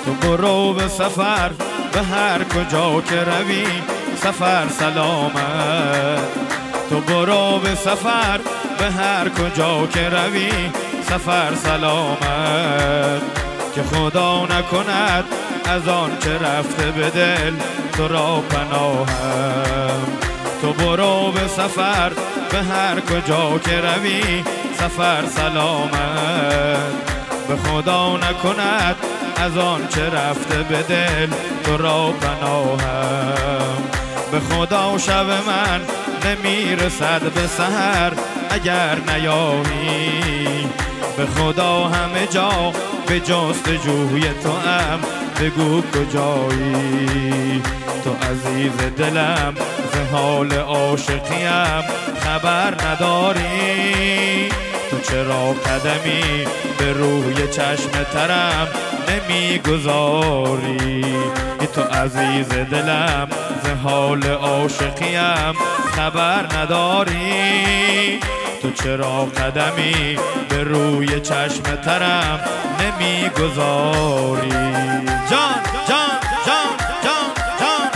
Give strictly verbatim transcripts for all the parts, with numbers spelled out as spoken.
تو برو به سفر به هر کجا که روی سفر سلامت. تو برو به سفر به هر کجا که روی سفر سلامت. که خدا نکند از آن که رفته به دل تو را پناهم. تو برو به سفر به هر کجا که روی سفر سلامت. به خدا نکند از آن چه رفته به دل تو را پناهم. به خدا شب من نمیرسد به سحر اگر نیایی. به خدا همه جا به جستجوی تو ام بگو کجایی. تو عزیز دلم ز حال عاشقیم خبر نداری. تو چرا قدمی به روی چشم ترم نمیگذاری. تو عزیز دلم ز حال عاشقیم خبر نداری. تو چرا قدمی به روی چشم ترم نمیگذاری. جان جان جان جان جان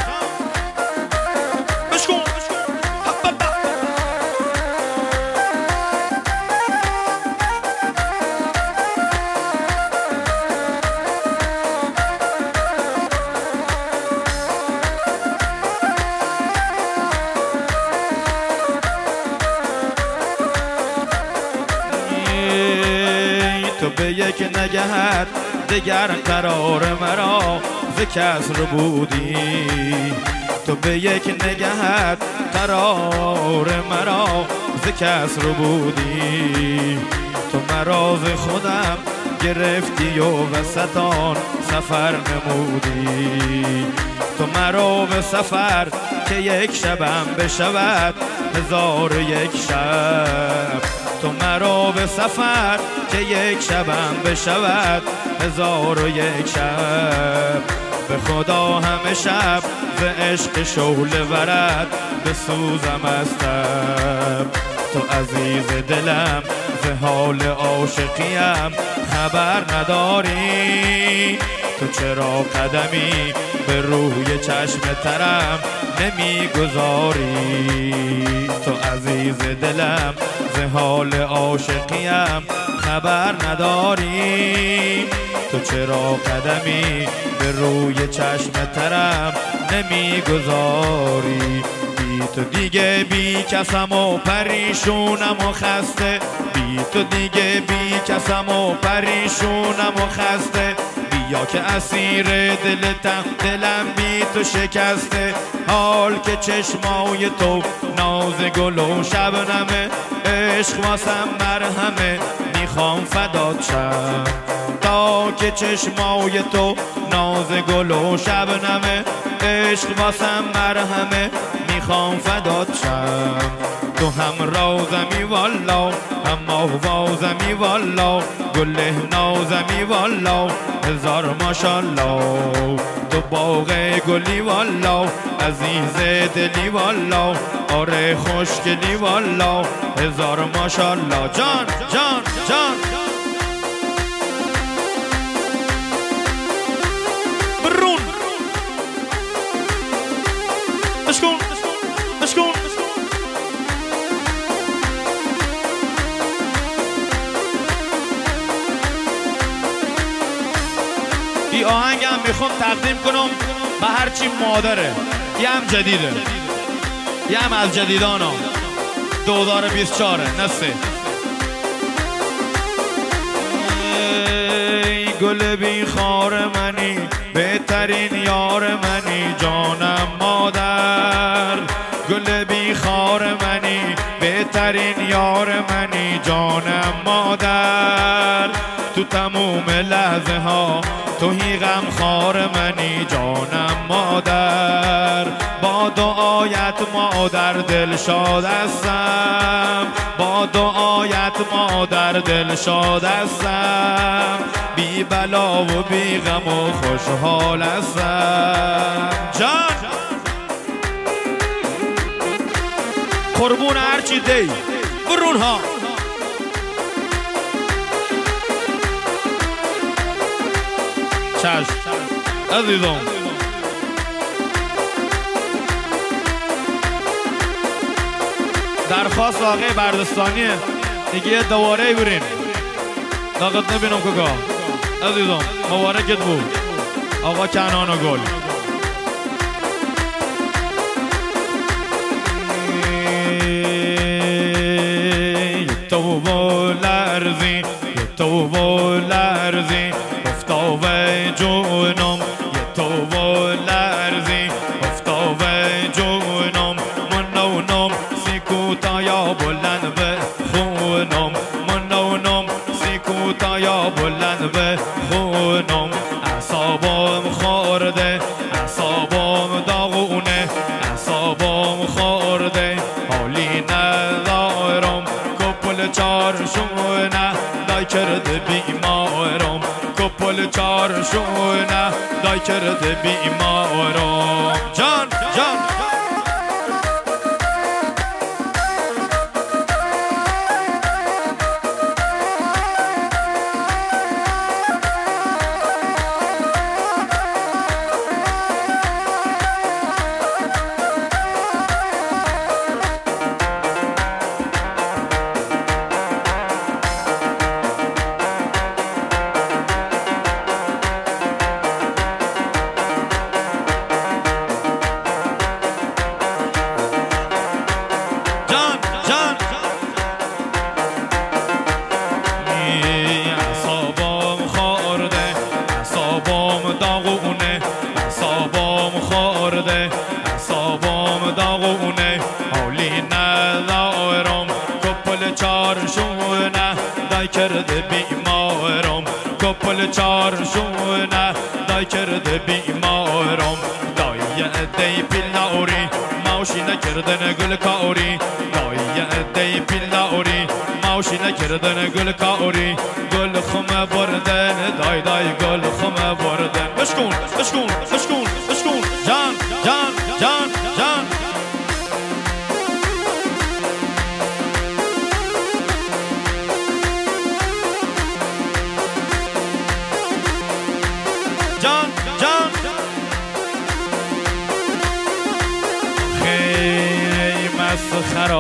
بشکن تو به یک نگهت دگر قرار مرا ز کسر بودی. تو به یک نگهت قرار مرا ز کسر بودی. تو مرا ز خودم گرفتی و وسطان سفر نمودی. تو مرا به سفر که یک شبم بشود هزار یک شب. تو مرا به سفر که یک شبم بشود هزار و یک شب. به خدا همه شب ز عشق شعله ورد به سوزم استم. تو عزیز دلم ز حال عاشقیم خبر نداری. تو چرا قدمی به روی چشم ترم نمیگذاری. تو عزیز دلم ز حال عاشقیم خبر نداری. تو چرا قدمی به روی چشم ترم نمیگذاری. بی تو دیگه بی کسم و پریشونم و خسته. بی تو دیگه بی کسم و پریشونم و خسته. بیا که اسیر دلتم دلم بی تو شکسته. حال که چشمای تو ناز گل و شبنمه. عشق واسم مرهمه میخوام فدات شم. تا که چشمای تو ناز گل و شبنمه. عشق واسم مرهمه میخوام فدات شم. تو هم رازمی والا هم آوازمی والا. گله نازمی والا هزار ماشالله. تو باغ گلی والا عزیز دلی والا. آره خوشگلی والا هزار ماشالله. جان جان جان برون اشکون اشکون این آهنگم میخوام تقدیم کنم به هرچی مادره. یه هم جدیده یه هم از جدیدانا دو هزار و بیست و چهار نسه. ای گل بی خار منی بهترین یار منی جانم مادر. گل بی خار منی بهترین یار منی جانم مادر. تو تموم لحظه ها توهی غم خار منی جانم مادر. با دعایت مادر دل شاد هستم. با دعایت مادر دل شاد هستم. بی بلا و بی غم و خوشحال هستم. جان قربون هرچی دی برون ها. چشم عزیزم. درخواست آقای بردستانیه دیگه یه دواره برین داغت نبینم کگاه عزیزم. مبارکت بود آقا کنان و گل. تو و لرزی تو و لرزی افتاو جونم تو و لرزی افتاو جونم منونم سیکوتا یا بلند به خونم منونم سیکوتا یا بلند به خونم. اعصابم خورده اعصابم داغونه اعصابم خورده حالی ندارم کپل چارشونه دای کرده بیمارم کپل چارشونه دای کرده بیمارم. جان جان اعصابم داغونه حالی ندارم کپل چارشونه دای کرده بیمارم کپل چارشونه دای کرده بیمارم. دای دی پیل ناوری ماشی نکردن گل کاری دای دی پیل ناوری ماشی نکردن گل کاری گل خمه بردن دای دای گل خمه بردن. بشکون بشکون بشکون بشکون جان جان جان جان جان جان خیلی مست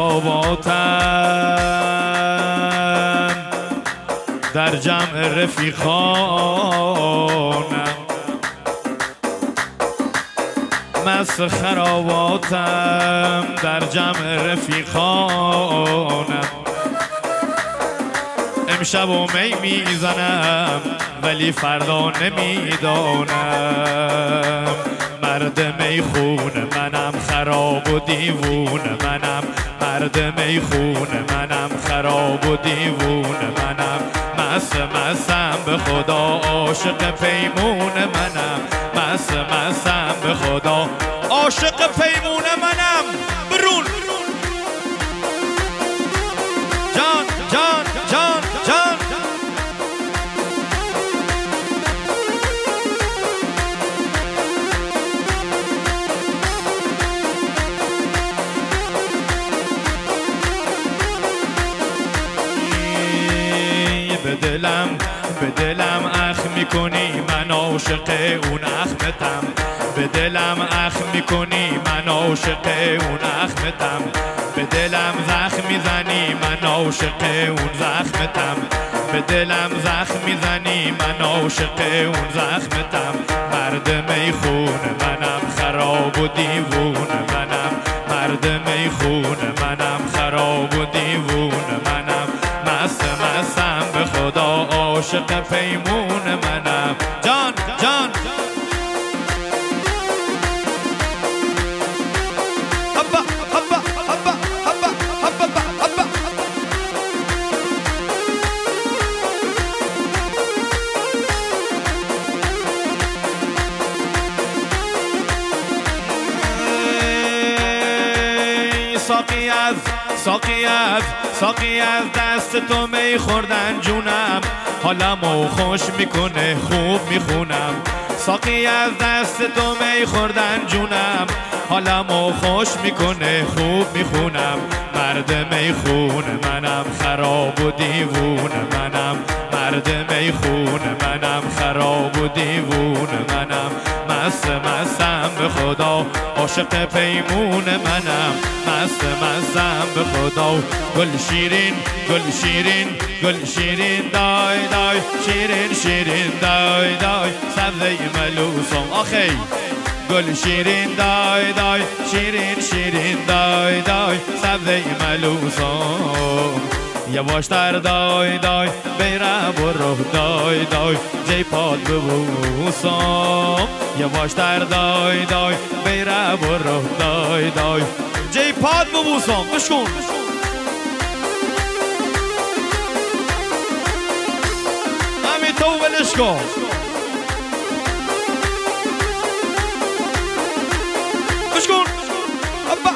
خراباتم در جمع رفیقانم مست خراباتم در جمع رفیقانم. امشب و می میزنم ولی فردا نمیدانم مرد میخونه منم خراب و دیوونه منم مرد میخونه منم خراب و دیوونه منم مست مستم به خدا عاشق پیمونه منم مست مستم به خدا عاشق پیمونه منم. برون جان جان جان جان به دلم به دلم اخ میکنی من عاشق اون اخمتم به دلم اخ میکنی من عاشق اون اخمتم به دلم زخم میزنی من عاشق اون زخمتم به دلم زخم میزنی من عاشق اون زخمتم. مرد میخونه منم خراب و دیوونه منم مرد میخونه منم خراب و دیوونه منم مست مستم به خدا عاشق پیمونه منم. جان جان هبا هبا هبا هبا هبا هبا ساقی از ساقی از ساقی از دست تو می خوردن جونم حالمو خوش میکنه خوب میخونم ساقی از دست تو می خوردن جونم حالمو خوش میکنه خوب میخونم مرد میخونه منم خراب و دیوونه منم مرد میخون منم، خراب و دیوون منم، مست مستم به خدا، عاشق پیمون منم، مست مستم به خدا. گل شیرین گل شیرین گل شیرین دای دای، شیرین شیرین دای دای، سبزه ملوسم آخی. گل شیرین دای دای، شیرین شیرین دای دای، سبزه ملوسم. یواشتر دای دای، بیره برو دای دای، جی پاد ببوسم. یواشتر دای دای، بیره برو دای دای، جی پاد ببوسم. بشکن همین تو ولش کن. بشکن ابا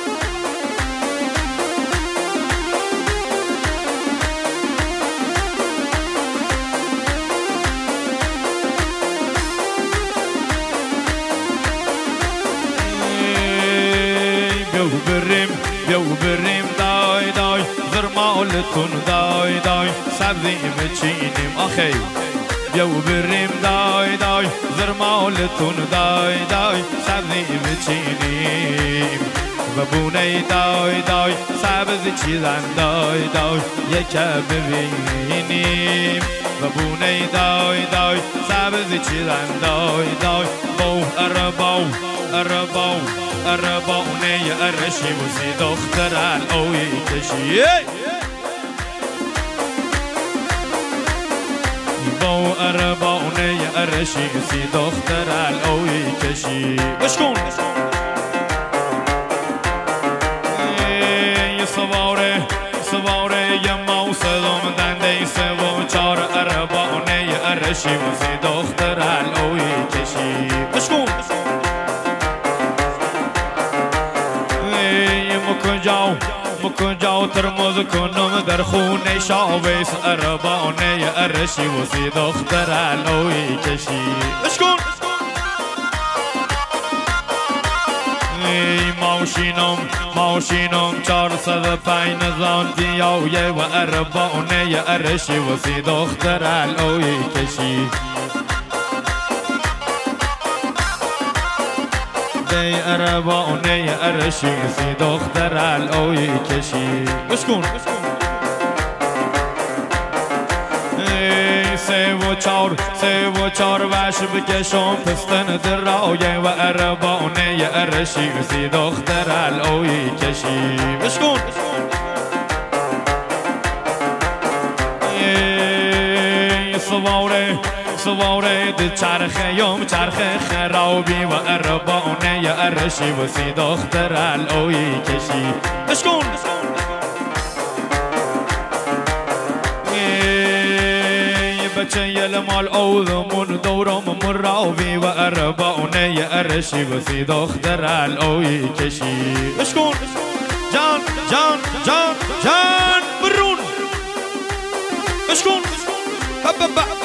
بریم بیو بریم دای دای، زرمالتون دای دای، سبزی بچینیم آخی. بیو بریم دای دای، زرمالتون دای دای، سبزی بچینیم. و بونه دای دای، سبزی چیزن دای دای، یکه ببینیم. و بونه دای دای، سبزی چیزن دای دای، بو ارباو ارباو ارباونه ارشی بوسی دختر الوی کشی. بو ارباونه ارشی بوسی دختر الوی کشی. بشکن یه سواره سواره یه موسدم دنده سه و چار، ارباونه ارشی بوسی دختر الوی کشی. بشکن مکنجاو مکنجاو ترمز کنم در خونه شاویس، اربانه ارشی وسی دختر الوی کشی. بشکن ماشینم ماشینم چهارصد پنج زانتیایه، و اربانه ارشی وسی دختر الوی کشی. ای اربانه ارشی سی دختر الوی کشی. بشکن ای سه و چار سه و چار وش بکشم پستن درایه، و اربانه ارشی سی دختر الوی کشی. بشکن ای سواره سواره ده چرخه یم چرخه خرابی، و اربانه ارشی وسی دختر الوی کشی. بشکن بچه یل مال اوزمون دورم مراوی، و اربانه ارشی وسی دختر الوی کشی. بشکن جان جان جان جان برون. بشکن ابا